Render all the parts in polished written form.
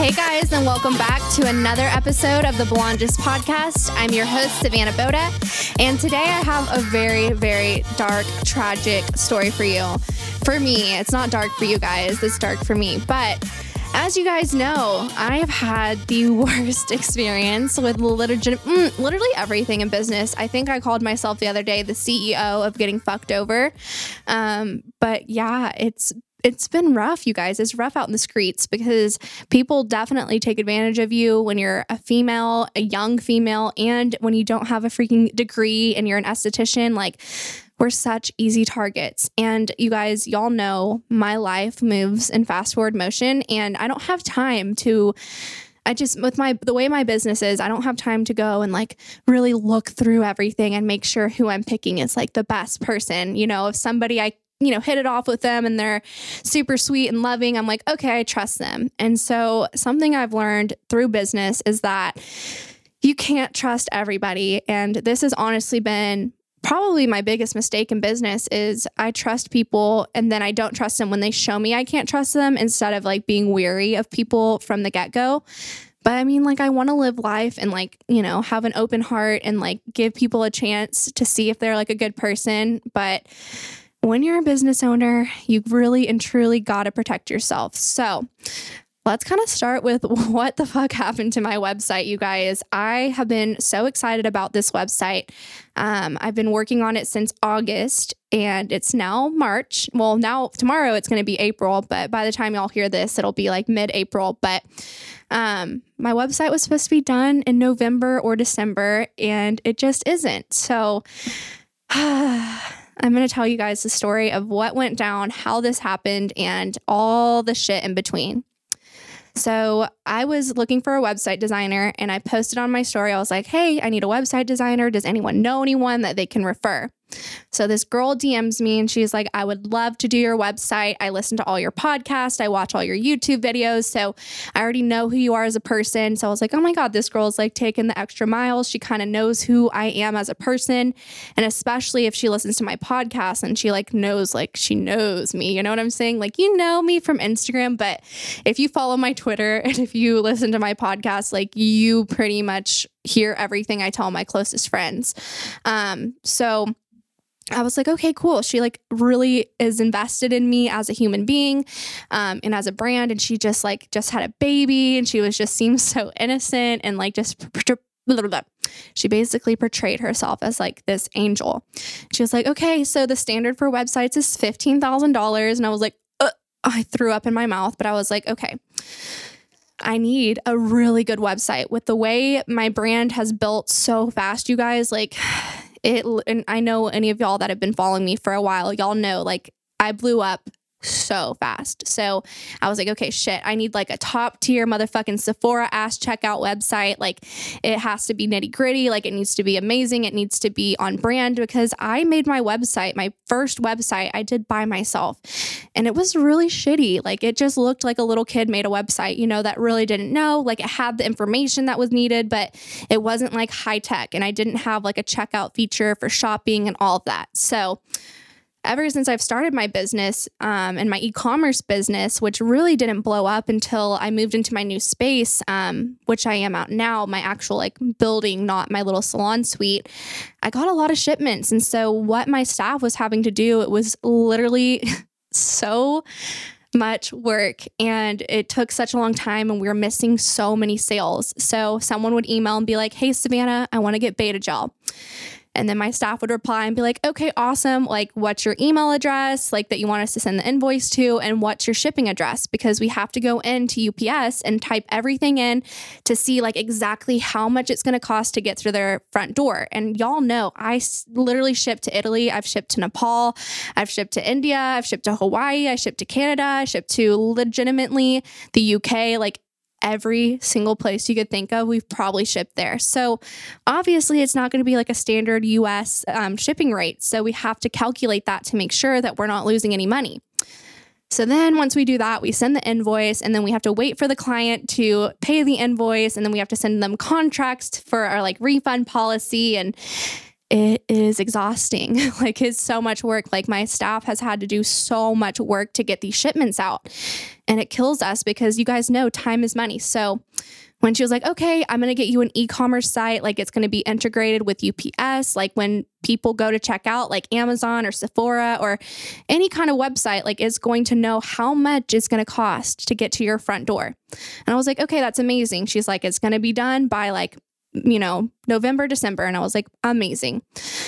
Hey guys, and welcome back to another episode of the Blondest Podcast. I'm your host, Savannah Boda, and today I have a very, very dark, tragic story for you. For me, it's not dark for you guys, it's dark for me, but as you guys know, I have had the worst experience with literally everything in business. I think I called myself the other day the CEO of getting fucked over. But yeah, it's been rough, you guys. It's rough out in the streets because people definitely take advantage of you when you're a female, a young female, and when you don't have a freaking degree and you're an esthetician. Like, we're such easy targets. And you guys, y'all know my life moves in fast forward motion, and I don't have time to the way my business is, I don't have time to go and like really look through everything and make sure who I'm picking is like the best person. You know, if somebody hit it off with them and they're super sweet and loving, I'm like, okay, I trust them. And so something I've learned through business is that you can't trust everybody. And this has honestly been probably my biggest mistake in business is I trust people and then I don't trust them when they show me I can't trust them, instead of like being weary of people from the get-go. But I mean, like, I want to live life and like, have an open heart and like give people a chance to see if they're like a good person. But when you're a business owner, you really and truly got to protect yourself. So let's kind of start with what the fuck happened to my website, you guys. I have been so excited about this website. I've been working on it since August and it's now March. Well, now tomorrow it's going to be April, but by the time y'all hear this, it'll be like mid-April. But my website was supposed to be done in November or December and it just isn't. So I'm going to tell you guys the story of what went down, how this happened, and all the shit in between. So I was looking for a website designer and I posted on my story. I was like, hey, I need a website designer. Does anyone know anyone that they can refer? So this girl DMs me and she's like, I would love to do your website. I listen to all your podcasts. I watch all your YouTube videos. So I already know who you are as a person. So I was like, oh my God, this girl's like taking the extra miles. She kind of knows who I am as a person. And especially if she listens to my podcast and she she knows me. You know what I'm saying? Like, you know me from Instagram, but if you follow my Twitter and if you listen to my podcast, like you pretty much hear everything I tell my closest friends. So I was like, okay, cool. She like really is invested in me as a human being, and as a brand. And she just had a baby and she seemed so innocent and like she basically portrayed herself as like this angel. She was like, okay, so the standard for websites is $15,000. And I was like, I threw up in my mouth, but I was like, okay, I need a really good website. With the way my brand has built so fast, you guys, and I know any of y'all that have been following me for a while, y'all know, like, I blew up so fast. So I was like, okay, shit, I need like a top tier motherfucking Sephora ass checkout website. Like, it has to be nitty gritty. Like, it needs to be amazing. It needs to be on brand, because I made my website, my first website I did by myself, and it was really shitty. Like, it just looked like a little kid made a website, that really didn't know. Like, it had the information that was needed, but it wasn't like high tech, and I didn't have like a checkout feature for shopping and all of that. So ever since I've started my business and my e-commerce business, which really didn't blow up until I moved into my new space, which I am out now, my actual like building, not my little salon suite, I got a lot of shipments. And so what my staff was having to do, it was literally so much work, and it took such a long time, and we were missing so many sales. So someone would email and be like, hey, Savannah, I want to get Beta Gel. And then my staff would reply and be like, okay, awesome. Like, what's your email address, like that you want us to send the invoice to? And what's your shipping address? Because we have to go into UPS and type everything in to see like exactly how much it's going to cost to get through their front door. And y'all know, I literally shipped to Italy. I've shipped to Nepal. I've shipped to India. I've shipped to Hawaii. I shipped to Canada. I shipped to legitimately the UK. Like, every single place you could think of, we've probably shipped there. So obviously it's not going to be like a standard US shipping rate. So we have to calculate that to make sure that we're not losing any money. So then once we do that, we send the invoice, and then we have to wait for the client to pay the invoice. And then we have to send them contracts for our like refund policy. And it is exhausting. Like, it's so much work. Like, my staff has had to do so much work to get these shipments out, and it kills us because you guys know time is money. So when she was like, okay, I'm going to get you an e-commerce site, like it's going to be integrated with UPS. Like when people go to check out, like Amazon or Sephora or any kind of website, like is going to know how much it's going to cost to get to your front door. And I was like, okay, that's amazing. She's like, it's going to be done by like, November, December. And I was like, amazing.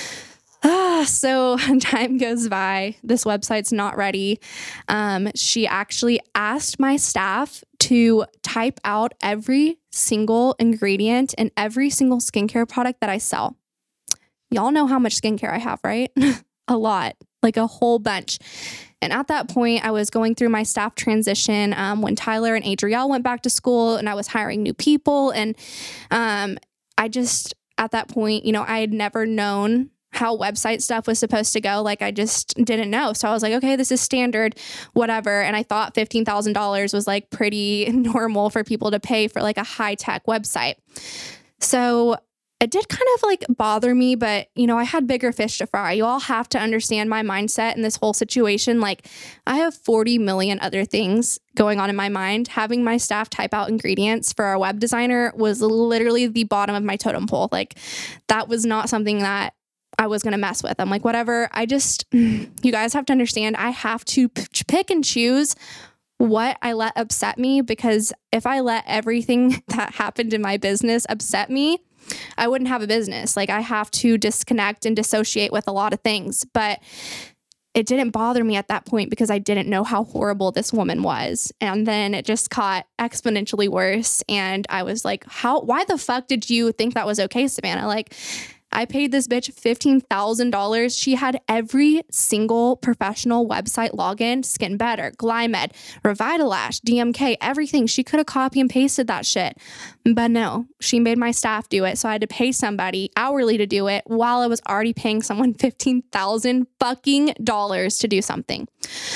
So time goes by. This website's not ready. She actually asked my staff to type out every single ingredient and every single skincare product that I sell. Y'all know how much skincare I have, right? A lot, like a whole bunch. And at that point, I was going through my staff transition when Tyler and Adrielle went back to school, and I was hiring new people. And I just, at that point, I had never known how website stuff was supposed to go. Like, I just didn't know. So I was like, okay, this is standard, whatever. And I thought $15,000 was like pretty normal for people to pay for like a high-tech website. So it did kind of like bother me, but I had bigger fish to fry. You all have to understand my mindset in this whole situation. Like, I have 40 million other things going on in my mind. Having my staff type out ingredients for our web designer was literally the bottom of my totem pole. Like, that was not something that I was going to mess with. I'm like, whatever. You guys have to understand, I have to pick and choose what I let upset me, because if I let everything that happened in my business upset me, I wouldn't have a business. Like, I have to disconnect and dissociate with a lot of things. But it didn't bother me at that point because I didn't know how horrible this woman was. And then it just got exponentially worse. And I was like, why the fuck did you think that was okay, Savannah? Like, I paid this bitch $15,000. She had every single professional website login, Skin Better, Glymed, Revitalash, DMK, everything. She could have copy and pasted that shit. But no, she made my staff do it. So I had to pay somebody hourly to do it while I was already paying someone $15,000 fucking dollars to do something.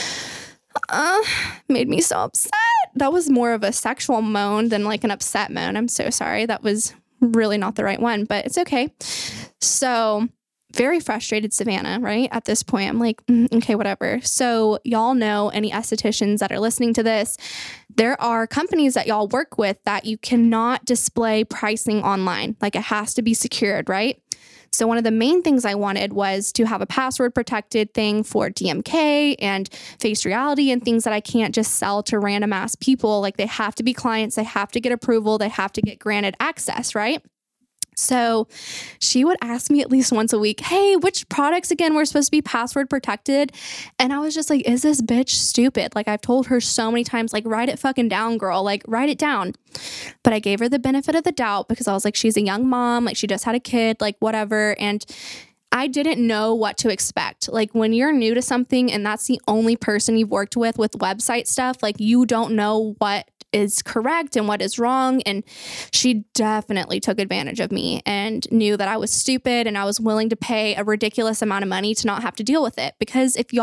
Made me so upset. That was more of a sexual moan than like an upset moan. I'm so sorry. That was really not the right one, but it's okay. So very frustrated, Savannah, right? At this point, I'm like, okay, whatever. So y'all know, any estheticians that are listening to this, there are companies that y'all work with that you cannot display pricing online. Like, it has to be secured, right? So one of the main things I wanted was to have a password protected thing for DMK and Face Reality and things that I can't just sell to random ass people. Like, they have to be clients, they have to get approval, they have to get granted access, right? So she would ask me at least once a week, hey, which products again were supposed to be password protected? And I was just like, is this bitch stupid? Like, I've told her so many times, like, write it fucking down, girl, like, write it down. But I gave her the benefit of the doubt because I was like, she's a young mom, like, she just had a kid, like, whatever. And I didn't know what to expect. Like, when you're new to something and that's the only person you've worked with website stuff, like, you don't know what is correct and what is wrong. And she definitely took advantage of me and knew that I was stupid, and I was willing to pay a ridiculous amount of money to not have to deal with it. Because if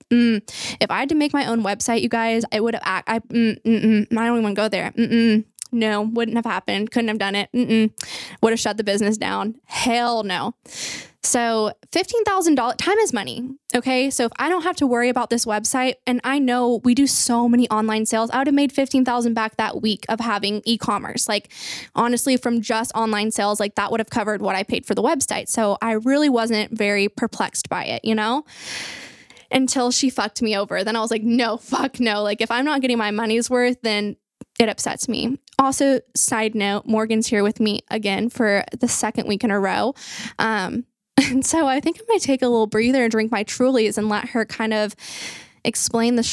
I had to make my own website, you guys, it would have, I don't even want to go there. No, wouldn't have happened. Couldn't have done it. Would have shut the business down. Hell no. So $15,000, time is money. Okay. So if I don't have to worry about this website, and I know we do so many online sales, I would have made $15,000 back that week of having e-commerce. Like, honestly, from just online sales, like, that would have covered what I paid for the website. So I really wasn't very perplexed by it, until she fucked me over. Then I was like, no, fuck no. Like, if I'm not getting my money's worth, then it upsets me. Also, side note, Morgan's here with me again for the second week in a row. And so I think I might take a little breather and drink my Trulies and let her kind of explain the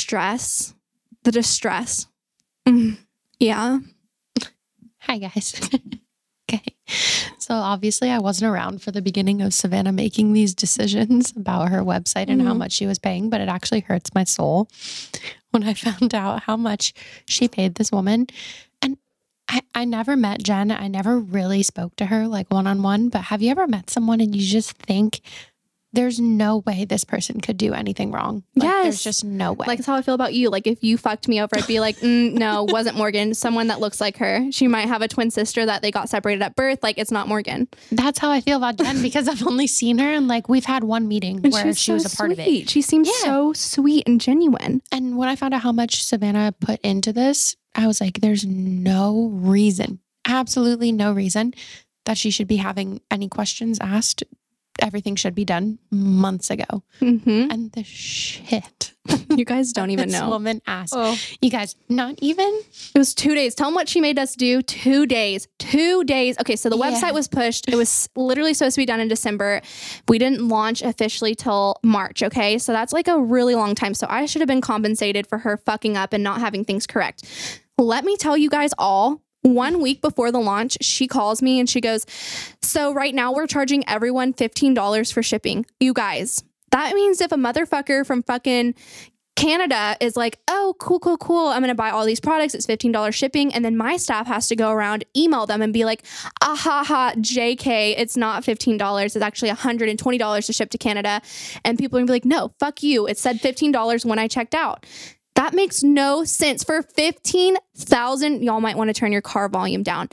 distress. Yeah. Hi, guys. Okay. So obviously I wasn't around for the beginning of Savannah making these decisions about her website and how much she was paying, but it actually hurts my soul when I found out how much she paid this woman. And I never met Jen. I never really spoke to her like one-on-one, but have you ever met someone and you just think there's no way this person could do anything wrong. Like, Yes. There's just no way. Like, that's how I feel about you. Like, if you fucked me over, I'd be like, no, wasn't Morgan. Someone that looks like her. She might have a twin sister that they got separated at birth. Like, it's not Morgan. That's how I feel about Jen because I've only seen her and like we've had one meeting And where she was a part of it. She seems so sweet and genuine. And when I found out how much Savannah put into this, I was like, there's no reason, absolutely no reason that she should be having any questions asked. Everything should be done months ago. Mm-hmm. And the shit You guys don't even this know. woman asked. Oh. You guys, not even? It was 2 days. Tell them what she made us do. 2 days. 2 days. Okay, so the website was pushed. It was literally supposed to be done in December. We didn't launch officially till March, okay? So that's like a really long time. So I should have been compensated for her fucking up and not having things correct. Let me tell you guys all, 1 week before the launch, she calls me and she goes, so right now we're charging everyone $15 for shipping. You guys, that means if a motherfucker from fucking Canada is like, oh, cool. I'm going to buy all these products. It's $15 shipping. And then my staff has to go around, email them and be like, JK, it's not $15. It's actually $120 to ship to Canada. And people are going to be like, no, fuck you. It said $15 when I checked out. That makes no sense. For $15,000, y'all might want to turn your car volume down.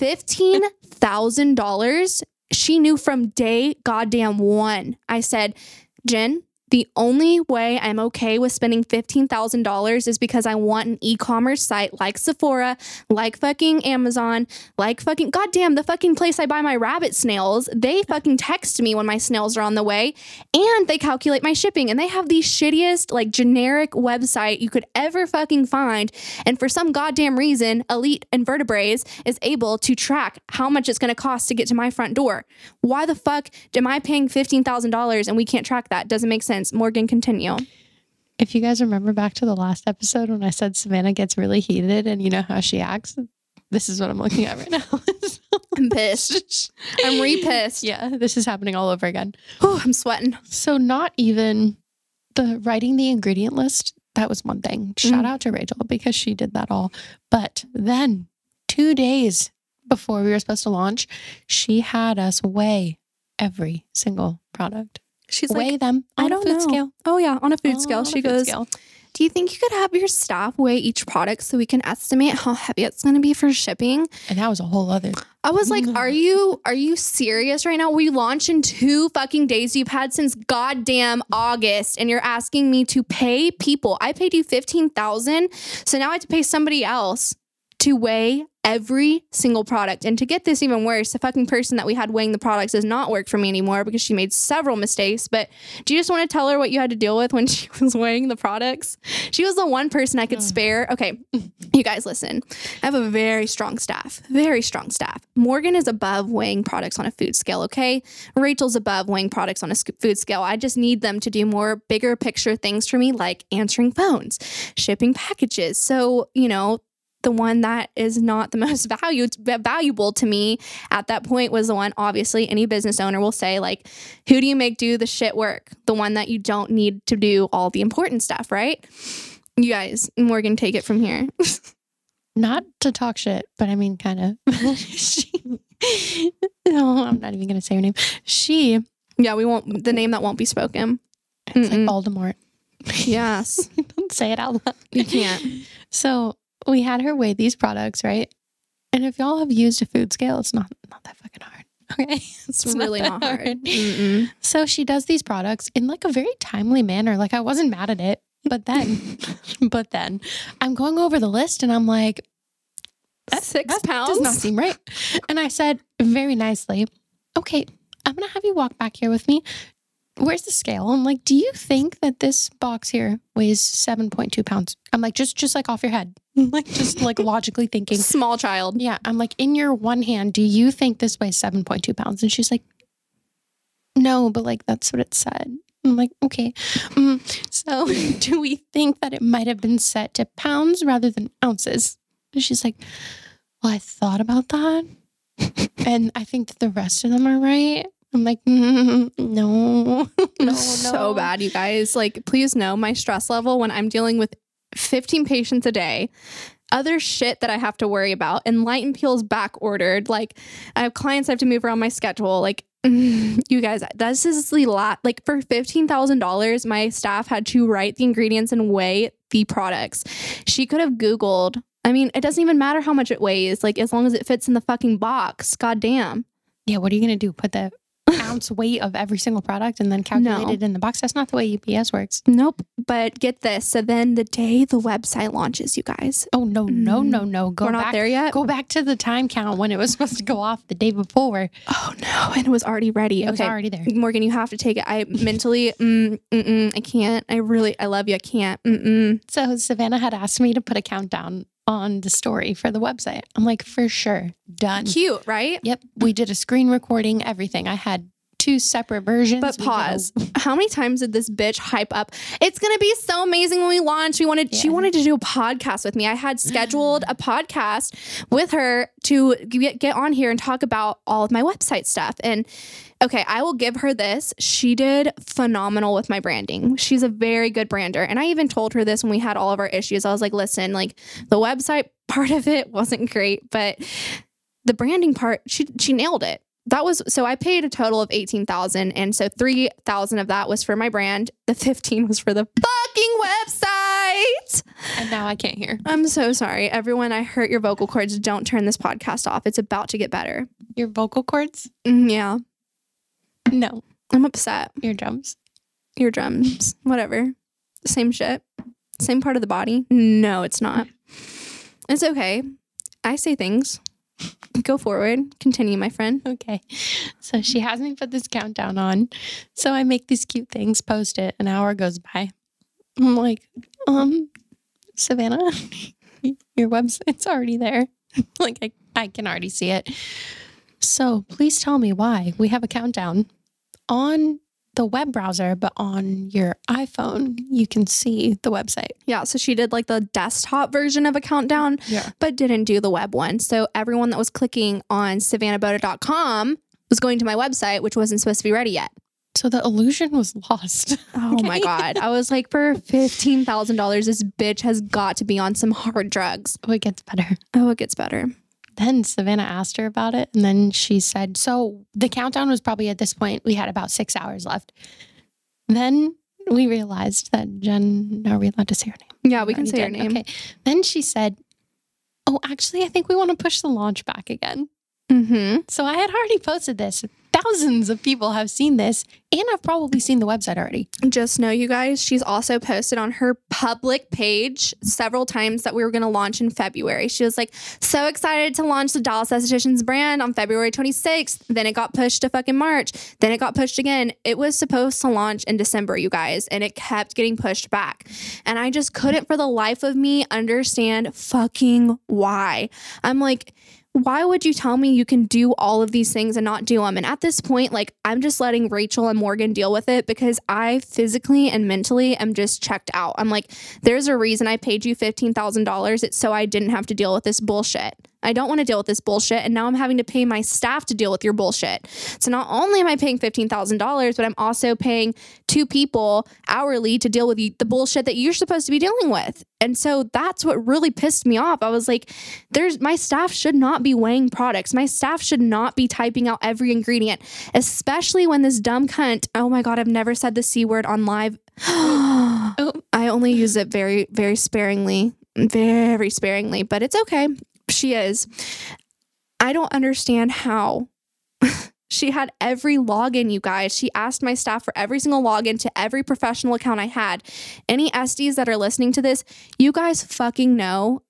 $15,000. She knew from day goddamn one. I said, Jen, the only way I'm okay with spending $15,000 is because I want an e-commerce site like Sephora, like fucking Amazon, like fucking goddamn the fucking place I buy my rabbit snails. They fucking text me when my snails are on the way and they calculate my shipping and they have the shittiest like generic website you could ever fucking find. And for some goddamn reason, Elite Invertebrates is able to track how much it's going to cost to get to my front door. Why the fuck am I paying $15,000 and we can't track that? Doesn't make sense. Morgan, continue. If you guys remember back to the last episode when I said Savannah gets really heated and you know how she acts, this is what I'm looking at right now. I'm pissed. I'm re-pissed. Yeah, this is happening all over again. Oh, I'm sweating. So not even the writing the ingredient list, that was one thing. Shout out to Rachel because she did that all. But then 2 days before we were supposed to launch, she had us weigh every single product. She's weigh like, them on a food scale. Oh, yeah, on a food scale. She goes, do you think you could have your staff weigh each product so we can estimate how heavy it's going to be for shipping? And that was a whole other. I was like, are you serious right now? We launch in 2 fucking days. You've had since goddamn August and you're asking me to pay people. I paid you $15,000. So now I have to pay somebody else to weigh every single product. And to get this even worse, the fucking person that we had weighing the products does not work for me anymore because she made several mistakes. But do you just want to tell her what you had to deal with when she was weighing the products? She was the one person I could spare. Okay, you guys listen. I have a very strong staff. Morgan is above weighing products on a food scale, okay? Rachel's above weighing products on a food scale. I just need them to do more bigger picture things for me, like answering phones, shipping packages. So, you know, the one that is not the most valuable to me at that point was the one, obviously, any business owner will say, like, who do you make do the shit work? The one that you don't need to do all the important stuff, right? You guys, Morgan, take it from here. Not to talk shit, but I mean, kind of. No, I'm not even going to say her name. Yeah, we won't, the name that won't be spoken. It's like Voldemort. Yes. Don't say it out loud. You can't. So we had her weigh these products, right? And if y'all have used a food scale, it's not that fucking hard. Okay. It's really not hard. So she does these products in like a very timely manner. Like I wasn't mad at it. But then I'm going over the list and I'm like, that 6 pounds does not seem right. And I said very nicely, okay, I'm going to have you walk back here with me. Where's the scale? I'm like, do you think that this box here weighs 7.2 pounds? I'm like, just like off your head. Like, just like logically thinking. Small child. Yeah. I'm like, in your one hand, do you think this weighs 7.2 pounds? And she's like, no, but like, that's what it said. I'm like, okay. So do we think that it might have been set to pounds rather than ounces? And she's like, well, I thought about that. And I think that the rest of them are right. I'm like, no. So bad, you guys. Like, please know my stress level when I'm dealing with 15 patients a day, other shit that I have to worry about, and Light and Peel's back ordered. Like, I have clients I have to move around my schedule. Like, You guys, this is the lot. Like for $15,000, my staff had to write the ingredients and weigh the products. She could have Googled. I mean, it doesn't even matter how much it weighs. Like as long as it fits in the fucking box. God damn. Yeah, what are you going to do? Put the ounce weight of every single product and then calculate it in the box? That's not the way UPS works. Nope. But get this. So then the day the website launches, you guys. Oh, no. We're not there yet? Go back to the time count when it was supposed to go off the day before. Oh, no. And it was already ready. It was already there. Morgan, you have to take it. I mentally, I can't. I love you. I can't. So Savannah had asked me to put a countdown on the story for the website. I'm like, for sure. Done. Cute, right? Yep. We did a screen recording, everything. I had 2 separate versions. But pause. How many times did this bitch hype up? It's going to be so amazing when we launch. She wanted to do a podcast with me. I had scheduled a podcast with her to get on here and talk about all of my website stuff. And okay, I will give her this. She did phenomenal with my branding. She's a very good brander. And I even told her this when we had all of our issues. I was like, listen, like the website part of it wasn't great, but the branding part, she nailed it. So I paid a total of $18,000. And so $3,000 of that was for my brand. The $15,000 was for the fucking website. And now I can't hear. I'm so sorry. Everyone, I hurt your vocal cords. Don't turn this podcast off. It's about to get better. Your vocal cords? Yeah. No. I'm upset. Eardrums. Whatever. Same shit. Same part of the body. No, it's not. It's okay. I say things. Go forward. Continue, my friend. Okay. So she has me put this countdown on. So I make these cute things, post it. An hour goes by. I'm like, Savannah, your website's already there. Like I can already see it. So please tell me why we have a countdown on the web browser, but on your iPhone, you can see the website. Yeah. So she did like the desktop version of a countdown, but didn't do the web one. So everyone that was clicking on savannahboda.com was going to my website, which wasn't supposed to be ready yet. So the illusion was lost. Oh my God. I was like, for $15,000, this bitch has got to be on some hard drugs. Oh, it gets better. It gets better. Then Savannah asked her about it. And then she said, so the countdown was probably at this point, we had about 6 hours left. Then we realized that Jen, are we allowed to say her name? Yeah, we can say her name. Okay. Then she said, oh, actually, I think we want to push the launch back again. So I had already posted this. Thousands of people have seen this and I've probably seen the website already. Just know, you guys, she's also posted on her public page several times that we were going to launch in February. She was like, so excited to launch the Dallas Estheticians brand on February 26th. Then it got pushed to fucking March. Then it got pushed again. It was supposed to launch in December, you guys, and it kept getting pushed back. And I just couldn't for the life of me understand fucking why. I'm like, why would you tell me you can do all of these things and not do them? And at this point, like, I'm just letting Rachel and Morgan deal with it because I physically and mentally am just checked out. I'm like, there's a reason I paid you $15,000. It's so I didn't have to deal with this bullshit. I don't want to deal with this bullshit. And now I'm having to pay my staff to deal with your bullshit. So not only am I paying $15,000, but I'm also paying 2 people hourly to deal with the bullshit that you're supposed to be dealing with. And so that's what really pissed me off. I was like, my staff should not be weighing products. My staff should not be typing out every ingredient, especially when this dumb cunt, oh my God, I've never said the C word on live. I only use it very, very sparingly, but it's okay. She is. I don't understand how. She had every login, you guys. She asked my staff for every single login to every professional account I had. Any SDs that are listening to this, you guys fucking know.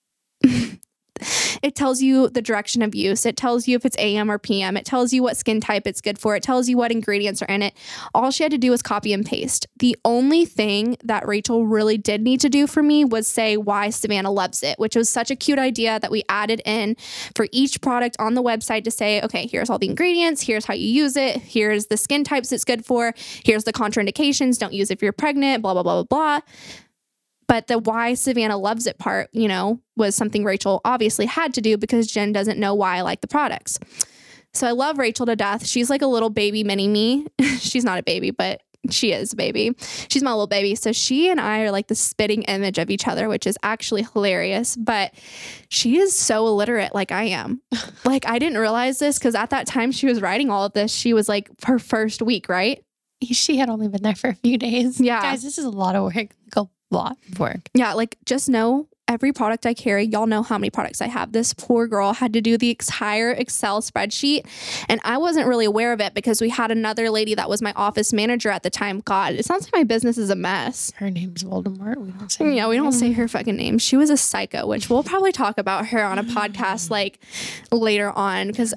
It tells you the direction of use. It tells you if it's AM or PM. It tells you what skin type it's good for. It tells you what ingredients are in it. All she had to do was copy and paste. The only thing that Rachel really did need to do for me was say why Savannah loves it, which was such a cute idea that we added in for each product on the website to say, okay, here's all the ingredients. Here's how you use it. Here's the skin types it's good for. Here's the contraindications. Don't use if you're pregnant, blah, blah, blah, blah, blah. But the why Savannah loves it part, was something Rachel obviously had to do because Jen doesn't know why I like the products. So I love Rachel to death. She's like a little baby mini me. She's not a baby, but She is, baby. She's my little baby. So she and I are like the spitting image of each other, which is actually hilarious. But she is so illiterate like I am. Like, I didn't realize this because at that time she was writing all of this, she was like her first week, right? She had only been there for a few days. Yeah. Guys, this is a lot of work. Like a lot of work. Yeah, like just know every product I carry, y'all know how many products I have. This poor girl had to do the entire Excel spreadsheet. And I wasn't really aware of it because we had another lady that was my office manager at the time. God, it sounds like my business is a mess. Her name's Voldemort. We don't say we don't say her fucking name. She was a psycho, which we'll probably talk about her on a podcast like later on because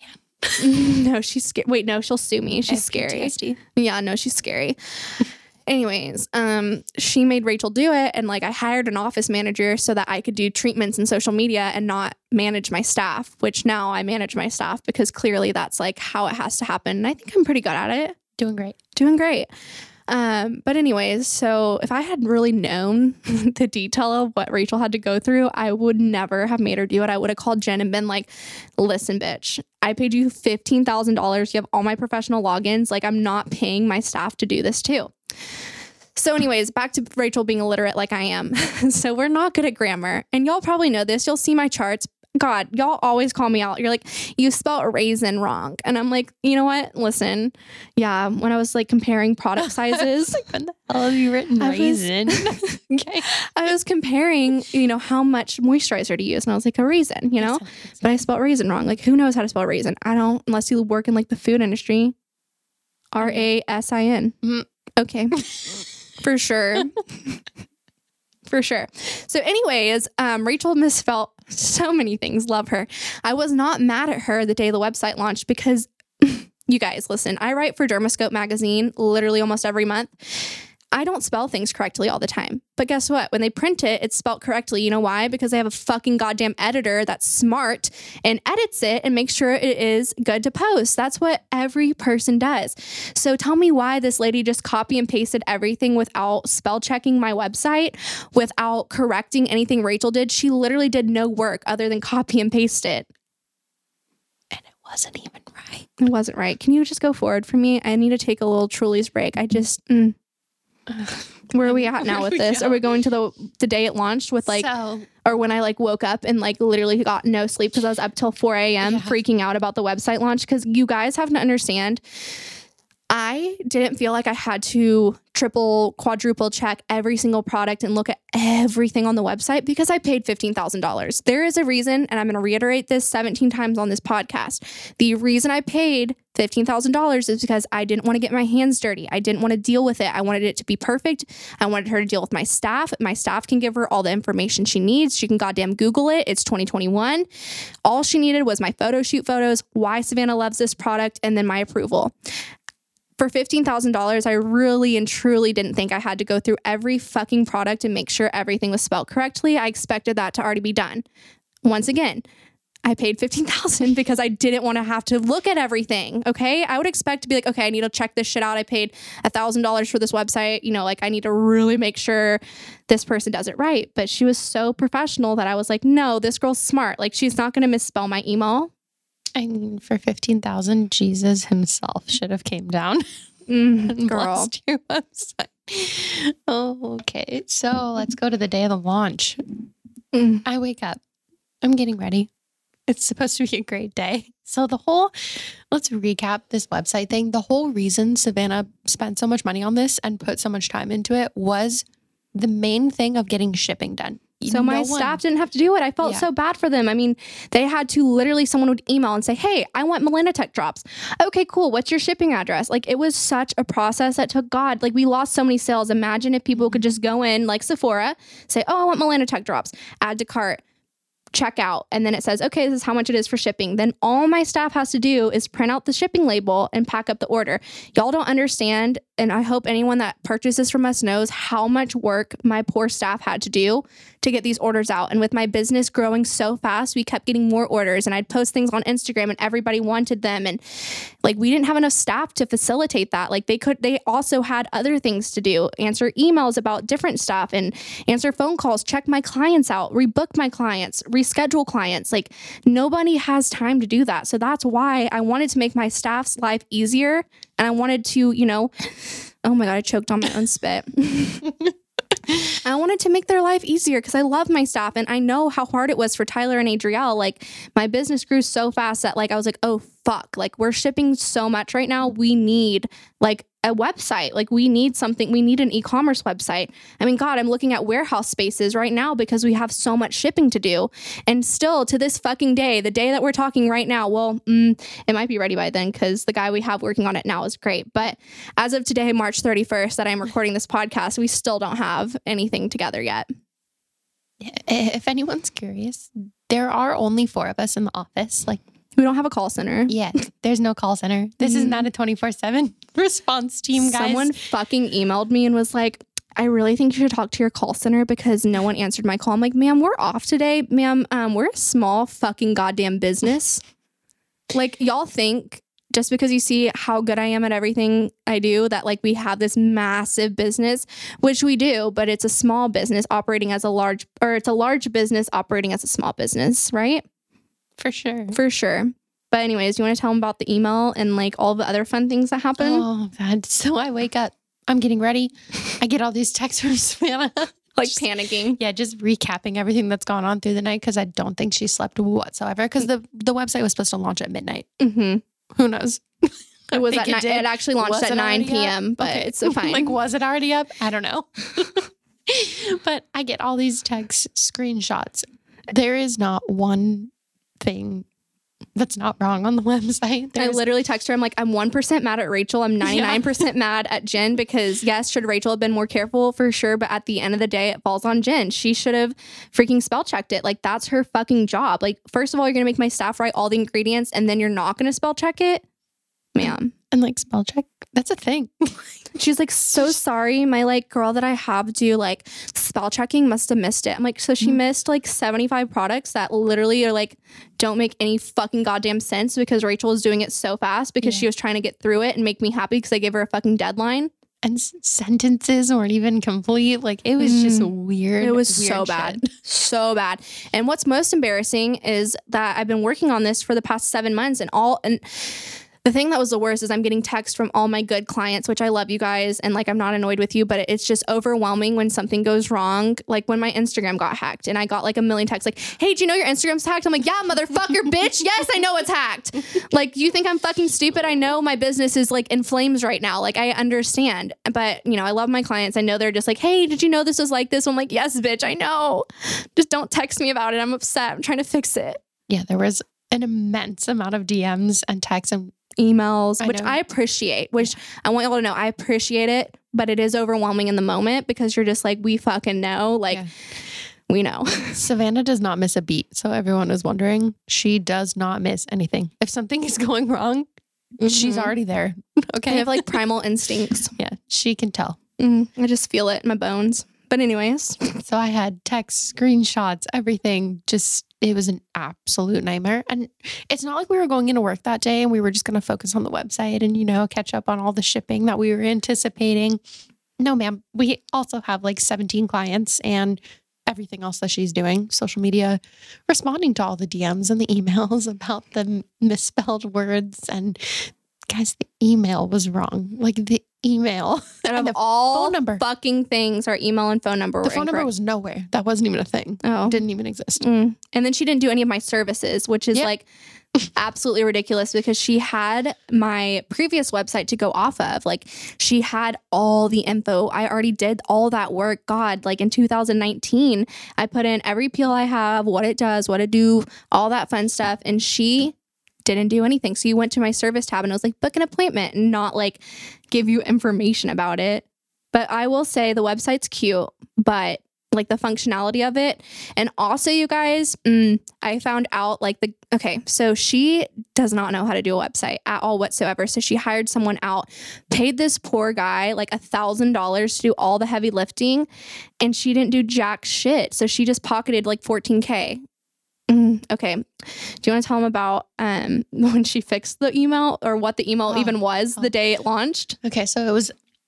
no, she's scared. Wait, no, she'll sue me. She's scary. PTSD. Yeah, no, she's scary. Anyways, she made Rachel do it. And like I hired an office manager so that I could do treatments in social media and not manage my staff, which now I manage my staff because clearly that's like how it has to happen. And I think I'm pretty good at it. Doing great. But anyways, so if I had really known the detail of what Rachel had to go through, I would never have made her do it. I would have called Jen and been like, listen, bitch, I paid you $15,000. You have all my professional logins. Like, I'm not paying my staff to do this too. So anyways, back to Rachel being illiterate like I am. So we're not good at grammar. And y'all probably know this. You'll see my charts. God, y'all always call me out. You're like, you spelled raisin wrong. And I'm like, you know what? Listen. Yeah. When I was like comparing product sizes. Like, when the hell have you written raisin? Okay. I was comparing, how much moisturizer to use. And I was like, a raisin, but I spelled raisin wrong. Like, who knows how to spell raisin? I don't, unless you work in like the food industry. RASIN. Okay. For sure. For sure. So anyways, Rachel misspelled so many things. Love her. I was not mad at her the day the website launched because you guys, listen, I write for Dermascope magazine literally almost every month. I don't spell things correctly all the time. But guess what? When they print it, it's spelled correctly. You know why? Because they have a fucking goddamn editor that's smart and edits it and makes sure it is good to post. That's what every person does. So tell me why this lady just copy and pasted everything without spell checking my website, without correcting anything Rachel did. She literally did no work other than copy and paste it. And it wasn't even right. It wasn't right. Can you just go forward for me? I need to take a little Truly's break. I just... Where are we at now with this? Are we going to the day it launched with or when I like woke up and like literally got no sleep because I was up till 4 a.m. freaking out about the website launch? Because you guys have to understand, I didn't feel like I had to triple, quadruple check every single product and look at everything on the website because I paid $15,000. There is a reason, and I'm going to reiterate this 17 times on this podcast. The reason I paid $15,000 is because I didn't want to get my hands dirty. I didn't want to deal with it. I wanted it to be perfect. I wanted her to deal with my staff. My staff can give her all the information she needs. She can goddamn Google it. It's 2021. All she needed was my photo shoot photos, why Savannah loves this product, and then my approval. For $15,000, I really and truly didn't think I had to go through every fucking product and make sure everything was spelled correctly. I expected that to already be done. Once again, I paid $15,000 because I didn't want to have to look at everything. Okay. I would expect to be like, okay, I need to check this shit out. I paid $1,000 for this website. I need to really make sure this person does it right. But she was so professional that I was like, no, this girl's smart. Like, she's not going to misspell my email. I mean, for $15,000, Jesus himself should have came down and blessed your website. Oh, okay. So let's go to the day of the launch. I wake up. I'm getting ready. It's supposed to be a great day. So let's recap this website thing. The whole reason Savannah spent so much money on this and put so much time into it was the main thing of getting shipping done. So my staff didn't have to do it. I felt so bad for them. I mean, they had to literally, someone would email and say, hey, I want Melanotech drops. Okay, cool. What's your shipping address? Like, it was such a process that took God. Like, we lost so many sales. Imagine if people could just go in like Sephora, say, oh, I want Melanotech drops, add to cart, check out, and then it says, okay, this is how much it is for shipping. Then all my staff has to do is print out the shipping label and pack up the order. Y'all don't understand, and I hope anyone that purchases from us knows how much work my poor staff had to do to get these orders out. And with my business growing so fast, we kept getting more orders, and I'd post things on Instagram and everybody wanted them. And like, we didn't have enough staff to facilitate that. Like, they also had other things to do, answer emails about different stuff and answer phone calls, check my clients out, rebook my clients, reschedule clients. Like, nobody has time to do that. So that's why I wanted to make my staff's life easier. And I wanted to, Oh my God, I choked on my own spit. I wanted to make their life easier because I love my staff and I know how hard it was for Tyler and Adrielle. Like my business grew so fast that like I was like, oh fuck, like we're shipping so much right now. We need like a website. Like we need something. We need an e-commerce website. I mean, God, I'm looking at warehouse spaces right now because we have so much shipping to do. And still to this fucking day, the day that we're talking right now, well, it might be ready by then because the guy we have working on it now is great. But as of today, March 31st, that I'm recording this podcast, we still don't have anything together yet. If anyone's curious, there are only 4 of us in the office. Like, we don't have a call center. Yeah, there's no call center. This is not a 24/7 response team, guys. Someone fucking emailed me and was like, I really think you should talk to your call center because no one answered my call. I'm like, ma'am, we're off today. Ma'am, we're a small fucking goddamn business. Like, y'all think just because you see how good I am at everything I do that like we have this massive business, which we do, but it's a small business operating as a large, or it's a large business operating as a small business, right? For sure. For sure. But anyways, you want to tell them about the email and like all the other fun things that happen? Oh, God. So I wake up, I'm getting ready. I get all these texts from Savannah. Like panicking. Yeah, just recapping everything that's gone on through the night because I don't think she slept whatsoever because the website was supposed to launch at midnight. Mm-hmm. Who knows? It was at night. It actually launched at 9 p.m., but okay. It's fine. Like, was it already up? I don't know. But I get all these text screenshots. There is not one thing that's not wrong on the website. I literally text her. I'm like, I'm 1% mad at Rachel. I'm 99% mad at Jen because yes, should Rachel have been more careful for sure. But at the end of the day, it falls on Jen. She should have freaking spell checked it. Like that's her fucking job. Like, first of all, you're going to make my staff write all the ingredients and then you're not going to spell check it. Ma'am. And like spell check, that's a thing. She's like, so sorry. My like girl that I have do like spell checking must have missed it. I'm like, so she missed like 75 products that literally are like, don't make any fucking goddamn sense because Rachel was doing it so fast because she was trying to get through it and make me happy because I gave her a fucking deadline. And sentences weren't even complete. Like it was just weird. It was so bad. So bad. And what's most embarrassing is that I've been working on this for the past 7 months and the thing that was the worst is I'm getting texts from all my good clients, which I love you guys. And like, I'm not annoyed with you, but it's just overwhelming when something goes wrong. Like when my Instagram got hacked and I got like a million texts like, hey, do you know your Instagram's hacked? I'm like, yeah, motherfucker, bitch. Yes, I know it's hacked. Like, you think I'm fucking stupid? I know my business is like in flames right now. Like I understand, but you know, I love my clients. I know they're just like, hey, did you know this was like this? I'm like, yes, bitch, I know. Just don't text me about it. I'm upset. I'm trying to fix it. Yeah, there was an immense amount of DMs and texts and emails, which I appreciate, which I want y'all to know I appreciate it, but it is overwhelming in the moment because you're just like, we fucking know, like we know. Savannah does not miss a beat. So everyone is wondering, she does not miss anything. If something is going wrong, she's already there. Okay. I have like primal instincts. Yeah, she can tell. I just feel it in my bones. But anyways. So I had texts, screenshots, everything. Just, it was an absolute nightmare. And it's not like we were going into work that day and we were just going to focus on the website and, you know, catch up on all the shipping that we were anticipating. No, ma'am. We also have like 17 clients and everything else that she's doing, social media, responding to all the DMs and the emails about the misspelled words. And guys, the email was wrong. Like the email. And of all phone number. Fucking things, our email and phone number were The phone number was nowhere. That wasn't even a thing. Oh. It didn't even exist. And then she didn't do any of my services, which is like absolutely ridiculous because she had my previous website to go off of. Like she had all the info. I already did all that work. God, like in 2019, I put in every peel I have, what it does, what it do, all that fun stuff. And she didn't do anything. So you went to my service tab and I was like, book an appointment and not like give you information about it. But I will say the website's cute, but like the functionality of it. And also you guys, I found out like so she does not know how to do a website at all whatsoever. So she hired someone out, paid this poor guy like $1,000 to do all the heavy lifting. And she didn't do jack shit. So she just pocketed like $14,000. Okay. Do you want to tell them about when she fixed the email or what the email even was the day it launched? Okay, so it was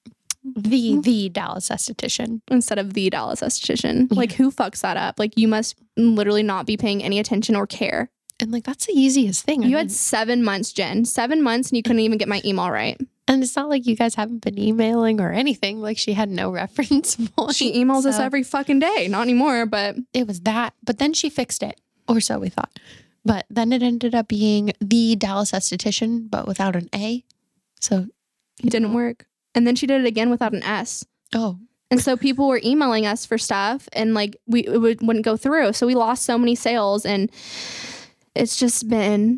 the Dallas esthetician instead of the Dallas esthetician. Like who fucks that up? Like you must literally not be paying any attention or care. And like, that's the easiest thing. You had 7 months, Jen. 7 months and you couldn't even get my email right. And it's not like you guys haven't been emailing or anything. Like she had no reference point. She emails us every fucking day. Not anymore, but it was that. But then she fixed it, or so we thought. But then it ended up being the Dallas Esthetician, but without an A. So it didn't work. And then she did it again without an S. Oh. And so people were emailing us for stuff and like wouldn't go through. So we lost so many sales and it's just been...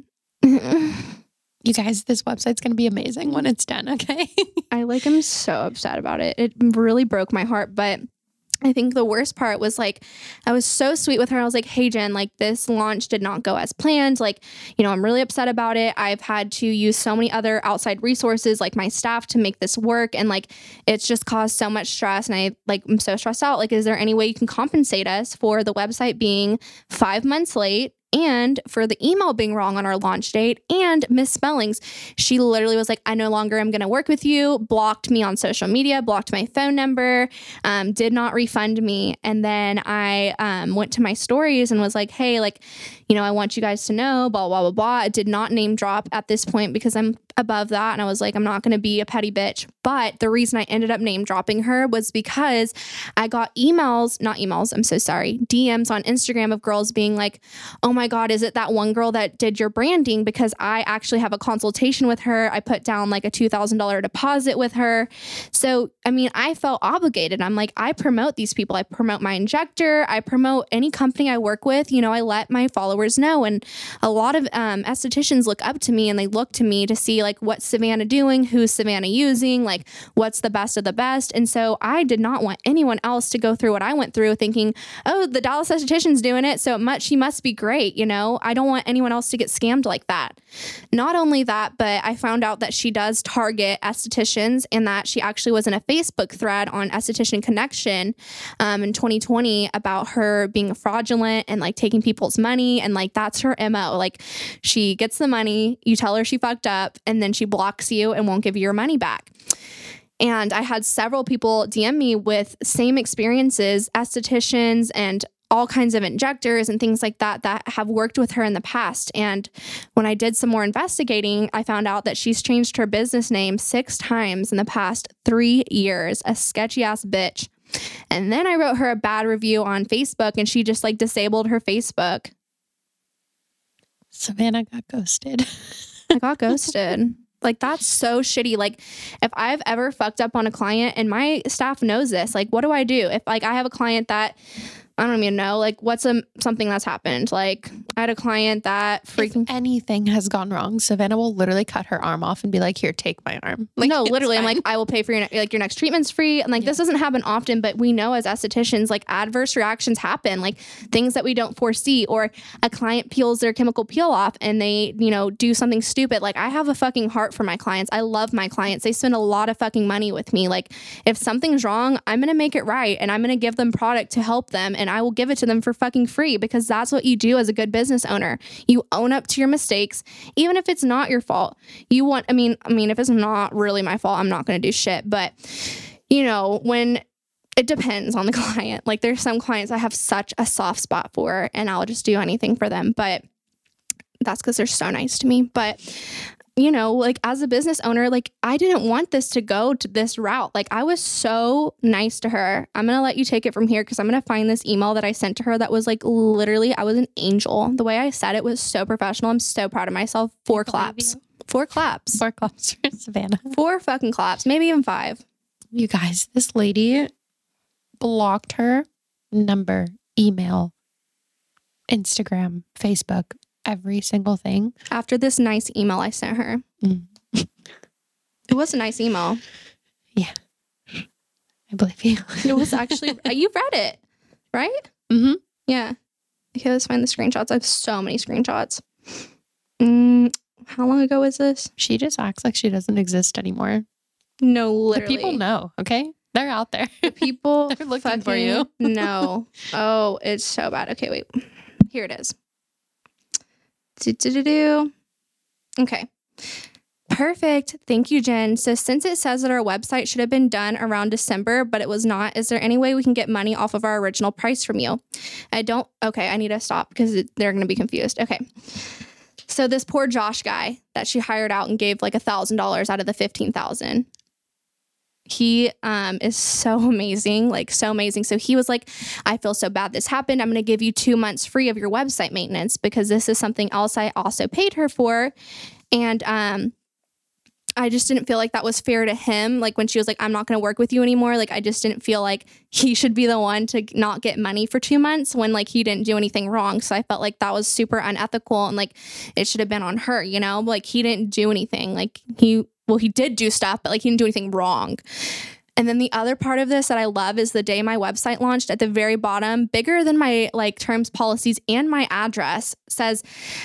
You guys, this website's going to be amazing when it's done, okay? I'm so upset about it. It really broke my heart, but I think the worst part was like, I was so sweet with her. I was like, hey, Jen, like this launch did not go as planned. Like, you know, I'm really upset about it. I've had to use so many other outside resources, like my staff to make this work. And like, it's just caused so much stress. And I'm so stressed out. Like, is there any way you can compensate us for the website being 5 months late? And for the email being wrong on our launch date and misspellings? She literally was like, I no longer am going to work with you, blocked me on social media, blocked my phone number, did not refund me. And then I went to my stories and was like, hey, like, you know, I want you guys to know, blah, blah, blah, blah. I did not name drop at this point because I'm above that. And I was like, I'm not going to be a petty bitch. But the reason I ended up name dropping her was because I got DMs on Instagram of girls being like, oh my God, is it that one girl that did your branding? Because I actually have a consultation with her. I put down like a $2,000 deposit with her. So, I mean, I felt obligated. I'm like, I promote these people. I promote my injector. I promote any company I work with. You know, I let my followers know. And a lot of estheticians look up to me and they look to me to see like what's Savannah doing, who's Savannah using, like what's the best of the best. And so I did not want anyone else to go through what I went through thinking, oh, the Dallas Esthetician's doing it, so she must be great. You know, I don't want anyone else to get scammed like that. Not only that, but I found out that she does target estheticians and that she actually was in a Facebook thread on Esthetician Connection in 2020 about her being fraudulent and like taking people's money. And like, that's her MO. Like she gets the money, you tell her she fucked up, and then she blocks you and won't give you your money back. And I had several people DM me with same experiences, estheticians and all kinds of injectors and things like that have worked with her in the past. And when I did some more investigating, I found out that she's changed her business name 6 times in the past 3 years, a sketchy ass bitch. And then I wrote her a bad review on Facebook and she just like disabled her Facebook. Savannah got ghosted. I got ghosted. Like, that's so shitty. Like, if I've ever fucked up on a client and my staff knows this, like, what do I do? If like I have a client that I don't even know, like, what's something that's happened? Like, I had a client that freaking... If anything has gone wrong, Savannah will literally cut her arm off and be like, here, take my arm. Like, no, literally, I'm like, I will pay for your next treatment's free. And like, this doesn't happen often, but we know as estheticians, like, adverse reactions happen, like things that we don't foresee, or a client peels their chemical peel off and they, you know, do something stupid. Like, I have a fucking heart for my clients. I love my clients. They spend a lot of fucking money with me. Like, if something's wrong, I'm going to make it right. And I'm going to give them product to help them. And I will give it to them for fucking free, because that's what you do as a good business owner. You own up to your mistakes, even if it's not your fault. I mean, if it's not really my fault, I'm not going to do shit. But, you know, when it depends on the client, like there's some clients I have such a soft spot for and I'll just do anything for them. But that's because they're so nice to me. But you know, like as a business owner, like I didn't want this to go to this route. Like I was so nice to her. I'm going to let you take it from here because I'm going to find this email that I sent to her that was like literally, I was an angel. The way I said it was so professional. I'm so proud of myself. 4 claps. 4 claps. 4 claps for Savannah. 4 fucking claps. Maybe even 5. You guys, this lady blocked her number, email, Instagram, Facebook, every single thing. After this nice email I sent her. It was a nice email. Yeah. I believe you. It was actually, you've read it, right? Mm-hmm. Yeah. Okay, let's find the screenshots. I have so many screenshots. How long ago was this? She just acts like she doesn't exist anymore. No, literally. The people know, okay? They're out there. The people they're looking for you. No. Oh, it's so bad. Okay, wait. Here it is. Okay. Perfect. Thank you, Jen. So since it says that our website should have been done around December, but it was not, is there any way we can get money off of our original price from you? I need to stop because they're going to be confused. Okay. So this poor Josh guy that she hired out and gave like $1,000 out of the $15,000. He is so amazing, like so amazing. So he was like, I feel so bad this happened. I'm going to give you 2 months free of your website maintenance because this is something else I also paid her for. And I just didn't feel like that was fair to him. Like when she was like, I'm not going to work with you anymore. Like I just didn't feel like he should be the one to not get money for 2 months when like he didn't do anything wrong. So I felt like that was super unethical and like it should have been on her, you know, like he didn't do anything. Like he did do stuff, but like he didn't do anything wrong. And then the other part of this that I love is the day my website launched, at the very bottom, bigger than my like terms, policies, and my address, says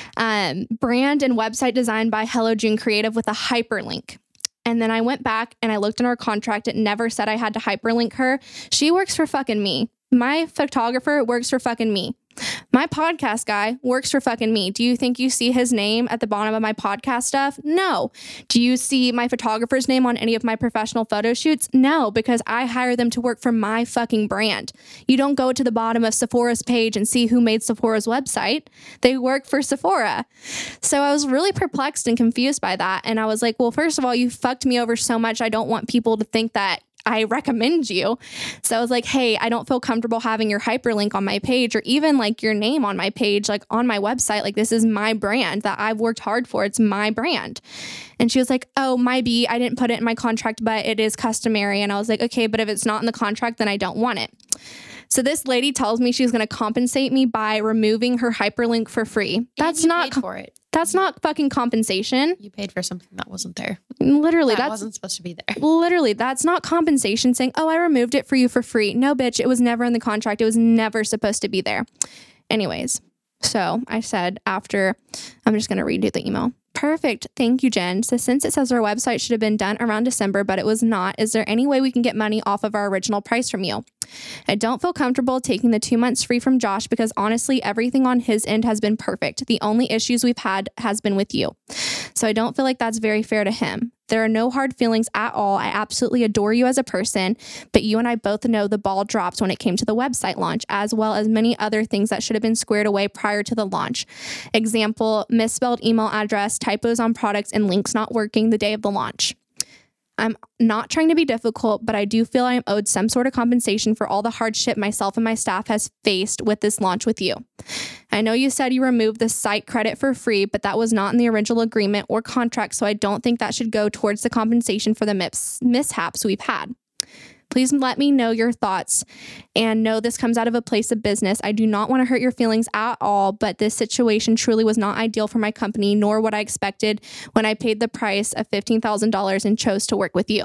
brand and website designed by Hello June Creative with a hyperlink. And then I went back and I looked in our contract. It never said I had to hyperlink her. She works for fucking me. My photographer works for fucking me. My podcast guy works for fucking me. Do you think you see his name at the bottom of my podcast stuff? No. Do you see my photographer's name on any of my professional photo shoots? No, because I hire them to work for my fucking brand. You don't go to the bottom of Sephora's page and see who made Sephora's website. They work for Sephora. So I was really perplexed and confused by that. And I was like, well, first of all, you fucked me over so much. I don't want people to think that I recommend you. So I was like, hey, I don't feel comfortable having your hyperlink on my page or even like your name on my page, like on my website. Like this is my brand that I've worked hard for. It's my brand. And she was like, oh, I didn't put it in my contract, but it is customary. And I was like, okay, but if it's not in the contract, then I don't want it. So this lady tells me she's going to compensate me by removing her hyperlink for free. That's not paid for it. That's not fucking compensation. You paid for something that wasn't there. Literally, that wasn't supposed to be there. Literally, that's not compensation saying, oh, I removed it for you for free. No, bitch, it was never in the contract. It was never supposed to be there. Anyways, so I said after, I'm just going to redo the email. Perfect. Thank you, Jen. So since it says our website should have been done around December, but it was not, is there any way we can get money off of our original price from you? I don't feel comfortable taking the 2 months free from Josh because honestly, everything on his end has been perfect. The only issues we've had has been with you. So I don't feel like that's very fair to him. There are no hard feelings at all. I absolutely adore you as a person, but you and I both know the ball dropped when it came to the website launch, as well as many other things that should have been squared away prior to the launch. Example, misspelled email address, typos on products, and links not working the day of the launch. I'm not trying to be difficult, but I do feel I am owed some sort of compensation for all the hardship myself and my staff has faced with this launch with you. I know you said you removed the site credit for free, but that was not in the original agreement or contract, so I don't think that should go towards the compensation for the mishaps we've had. Please let me know your thoughts and know this comes out of a place of business. I do not want to hurt your feelings at all, but this situation truly was not ideal for my company, nor what I expected when I paid the price of $15,000 and chose to work with you.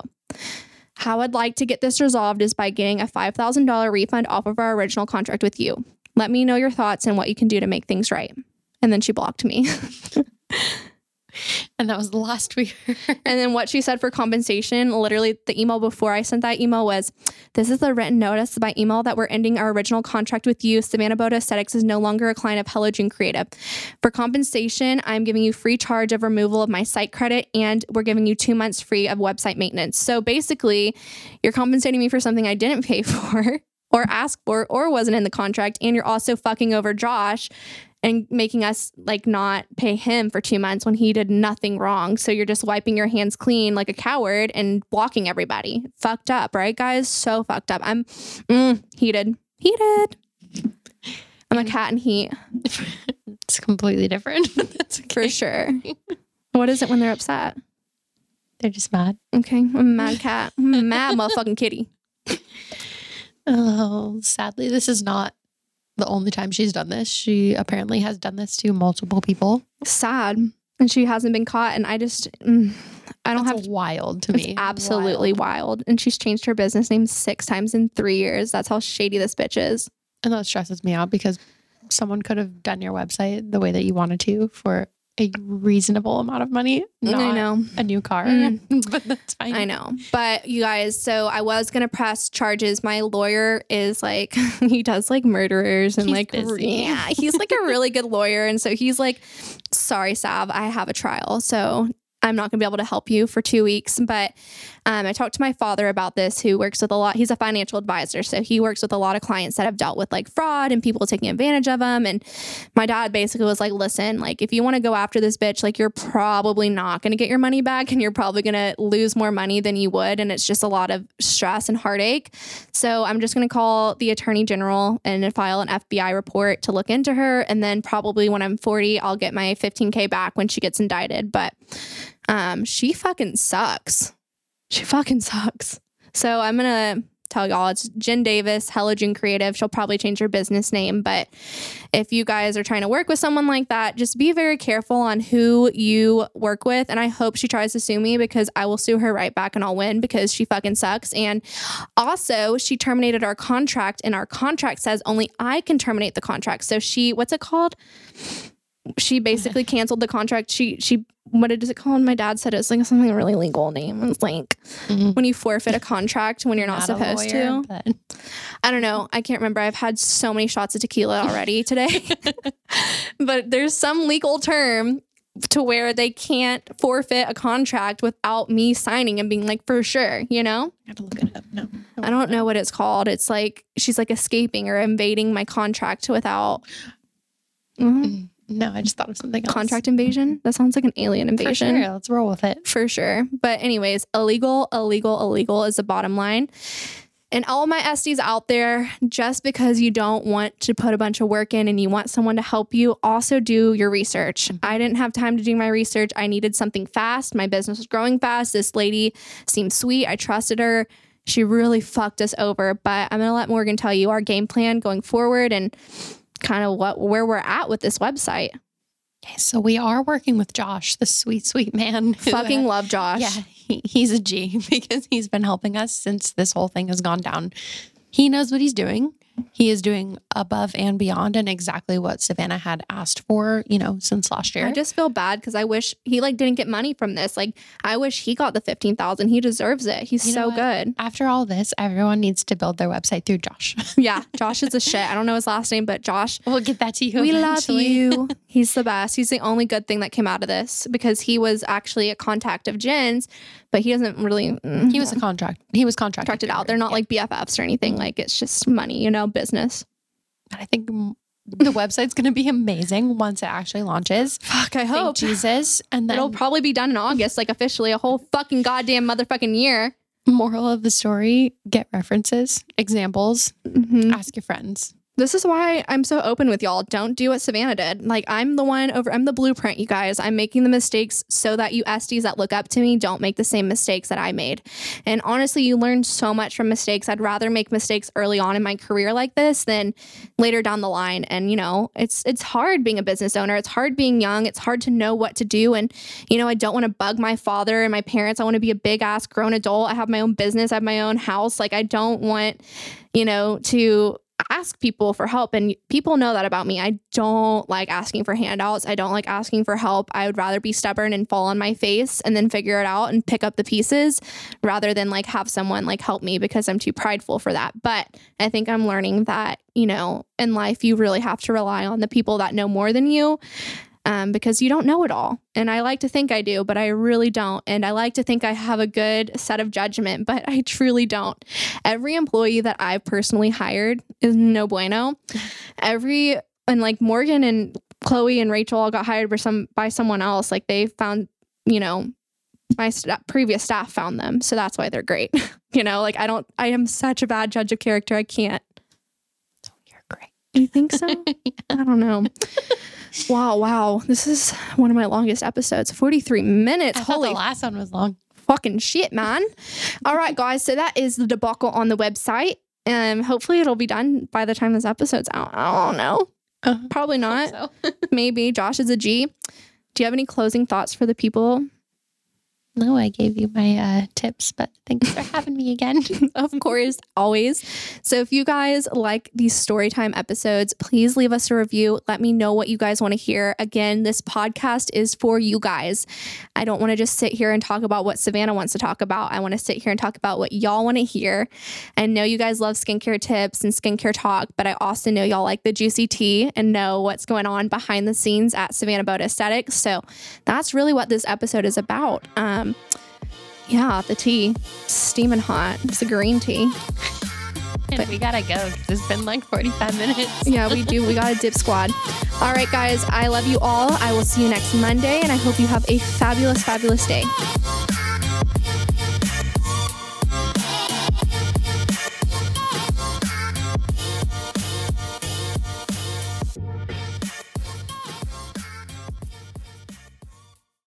How I'd like to get this resolved is by getting a $5,000 refund off of our original contract with you. Let me know your thoughts and what you can do to make things right. And then she blocked me. And that was the last we heard. And then what she said for compensation, literally the email before I sent that email was, this is the written notice by email that we're ending our original contract with you. Savannah Boda Aesthetics is no longer a client of Hello June Creative. For compensation, I'm giving you free charge of removal of my site credit, and we're giving you 2 months free of website maintenance. So basically, you're compensating me for something I didn't pay for or ask for or wasn't in the contract, and you're also fucking over Josh and making us like not pay him for 2 months when he did nothing wrong. So you're just wiping your hands clean like a coward and blocking everybody. Fucked up, right, guys? So fucked up. I'm heated. I'm a cat in heat. It's completely different. That's okay. For sure. What is it when they're upset? They're just mad. Okay. I'm a mad cat. I'm a mad motherfucking kitty. Oh, sadly, this is not the only time she's done this. She apparently has done this to multiple people. Sad. And she hasn't been caught. And I just, I don't That's wild to me. Absolutely wild. And she's changed her business name 6 times in 3 years. That's how shady this bitch is. And that stresses me out because someone could have done your website the way that you wanted to for a reasonable amount of money. I know. A new car. But that's fine. I know. But you guys, so I was going to press charges. My lawyer is like, he does like murderers and he's he's like a really good lawyer. And so he's like, sorry, Sav, I have a trial. So I'm not going to be able to help you for 2 weeks. But I talked to my father about this, who works with a lot. He's a financial advisor. So he works with a lot of clients that have dealt with like fraud and people taking advantage of them. And my dad basically was like, listen, like if you want to go after this bitch, like you're probably not going to get your money back and you're probably going to lose more money than you would. And it's just a lot of stress and heartache. So I'm just going to call the attorney general and file an FBI report to look into her. And then probably when I'm 40, I'll get my $15,000 back when she gets indicted. But she fucking sucks. She fucking sucks. So I'm going to tell y'all it's Jen Davis, Hello Jen Creative. She'll probably change her business name. But if you guys are trying to work with someone like that, just be very careful on who you work with. And I hope she tries to sue me, because I will sue her right back and I'll win, because she fucking sucks. And also she terminated our contract, and our contract says only I can terminate the contract. So what's it called? She basically canceled the contract. She what is it called? My dad said it's like something really legal name. It's like when you forfeit a contract when you're not supposed to. But I don't know. I can't remember. I've had so many shots of tequila already today. But there's some legal term to where they can't forfeit a contract without me signing and being like, for sure, you know? I have to look it up. No. I don't know what it's called. It's like she's like escaping or invading my contract without... No, I just thought of something else. Contract invasion? That sounds like an alien invasion. For sure. Let's roll with it. For sure. But anyways, illegal is the bottom line. And all my SDs out there, just because you don't want to put a bunch of work in and you want someone to help you, also do your research. I didn't have time to do my research. I needed something fast. My business was growing fast. This lady seemed sweet. I trusted her. She really fucked us over. But I'm going to let Morgan tell you our game plan going forward and kind of where we're at with this website. Okay, so we are working with Josh, the sweet man. Fucking love Josh. Yeah, he's a G, because he's been helping us since this whole thing has gone down. He knows what he's doing. He is doing above and beyond, and exactly what Savannah had asked for, since last year. I just feel bad because I wish he didn't get money from this. Like, I wish he got the $15,000. He deserves it. He's so good. After all this, everyone needs to build their website through Josh. Yeah, Josh is a shit. I don't know his last name, but Josh. We'll get that to you. We eventually. love you. He's the best. He's the only good thing that came out of this, because he was actually a contact of Jen's, but he doesn't really. He was contracted out. They're not like BFFs or anything. Like, it's just money, business. And I think the website's going to be amazing once it actually launches. Fuck, I hope. Thank Jesus. And then it'll probably be done in August, like officially a whole fucking goddamn motherfucking year. Moral of the story, get references, examples, ask your friends. This is why I'm so open with y'all. Don't do what Savannah did. Like, I'm the blueprint, you guys. I'm making the mistakes so that you SDs that look up to me don't make the same mistakes that I made. And honestly, you learn so much from mistakes. I'd rather make mistakes early on in my career like this than later down the line. And, it's hard being a business owner. It's hard being young. It's hard to know what to do. And, I don't want to bug my father and my parents. I want to be a big ass grown adult. I have my own business. I have my own house. Like, I don't want, to ask people for help, and people know that about me. I don't like asking for handouts. I don't like asking for help. I would rather be stubborn and fall on my face and then figure it out and pick up the pieces rather than like have someone like help me, because I'm too prideful for that. But I think I'm learning that, in life, you really have to rely on the people that know more than you. Because you don't know it all. And I like to think I do, but I really don't. And I like to think I have a good set of judgment, but I truly don't. Every employee that I've personally hired is no bueno. And like Morgan and Chloe and Rachel all got hired by someone else. Like, they found, my previous staff found them. So that's why they're great. I am such a bad judge of character. I can't. You're great. You think so? Yeah. I don't know. Wow. This is one of my longest episodes. 43 minutes. Holy, the last one was long. Fucking shit, man. All right, guys. So that is the debacle on the website. Hopefully it'll be done by the time this episode's out. I don't know. Probably not. So. Maybe. Josh is a G. Do you have any closing thoughts for the people? No, I gave you my tips, but thanks for having me again. Of course, always. So if you guys like these storytime episodes, please leave us a review. Let me know what you guys want to hear. Again, this podcast is for you guys. I don't want to just sit here and talk about what Savannah wants to talk about. I want to sit here and talk about what y'all want to hear. And know you guys love skincare tips and skincare talk, but I also know y'all like the juicy tea and know what's going on behind the scenes at Savannah Boat Aesthetics. So that's really what this episode is about. Yeah, the tea, steaming hot. It's a green tea. And we gotta go because it's been like 45 minutes. Yeah, we do. We got a dip squad. All right, guys, I love you all. I will see you next Monday, and I hope you have a fabulous, fabulous day.